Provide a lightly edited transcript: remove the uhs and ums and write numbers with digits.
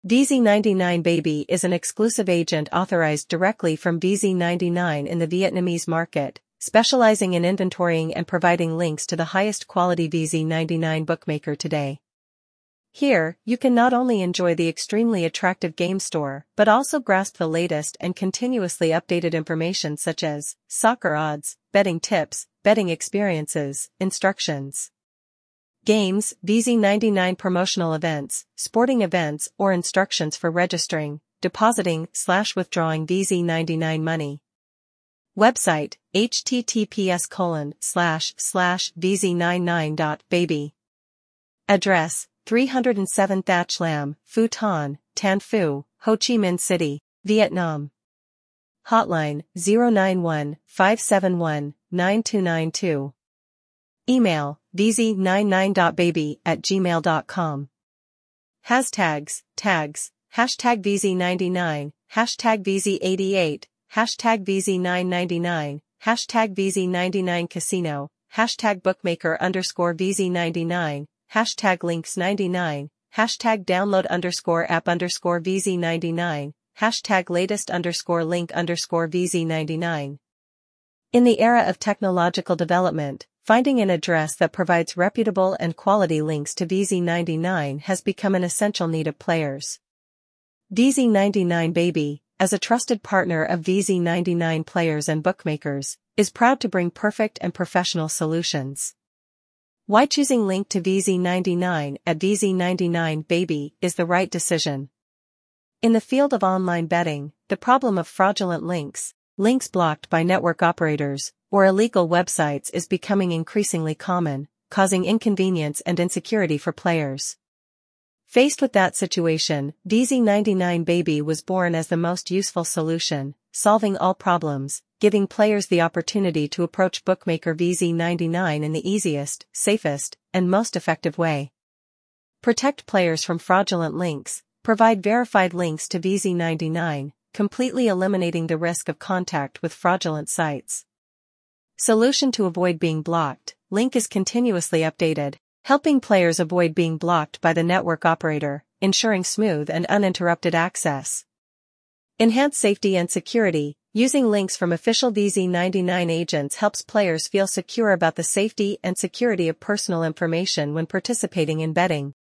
VZ99 Baby is an exclusive agent authorized directly from VZ99 in the Vietnamese market, specializing in inventorying and providing links to the highest quality VZ99 bookmaker today. Here, you can not only enjoy the extremely attractive game store, but also grasp the latest and continuously updated information such as soccer odds, betting tips, betting experiences, instructions, games, VZ99 promotional events, sporting events or instructions for registering, depositing/withdrawing VZ99 money. Website, https://vz99.baby. Address, 307 Thatch Lam, Phu Ton, Tan Phu, Ho Chi Minh City, Vietnam. Hotline, 091-571-9292. Email, vz99.baby@gmail.com. Hashtags, tags, hashtag VZ99, hashtag VZ88, hashtag VZ999, hashtag VZ99 Casino, hashtag bookmaker_VZ99, hashtag links99, hashtag download_app_VZ99, hashtag latest_link_VZ99. In the era of technological development, finding an address that provides reputable and quality links to VZ99 has become an essential need of players. VZ99 Baby, as a trusted partner of VZ99 players and bookmakers, is proud to bring perfect and professional solutions. Why choosing link to VZ99 at VZ99 Baby is the right decision. In the field of online betting, the problem of fraudulent links blocked by network operators, or illegal websites is becoming increasingly common, causing inconvenience and insecurity for players. Faced with that situation, VZ99 Baby was born as the most useful solution, solving all problems, giving players the opportunity to approach bookmaker VZ99 in the easiest, safest, and most effective way. Protect players from fraudulent links, provide verified links to VZ99, completely eliminating the risk of contact with fraudulent sites. Solution to avoid being blocked, link is continuously updated, helping players avoid being blocked by the network operator, ensuring smooth and uninterrupted access. Enhance safety and security, using links from official VZ99 agents helps players feel secure about the safety and security of personal information when participating in betting.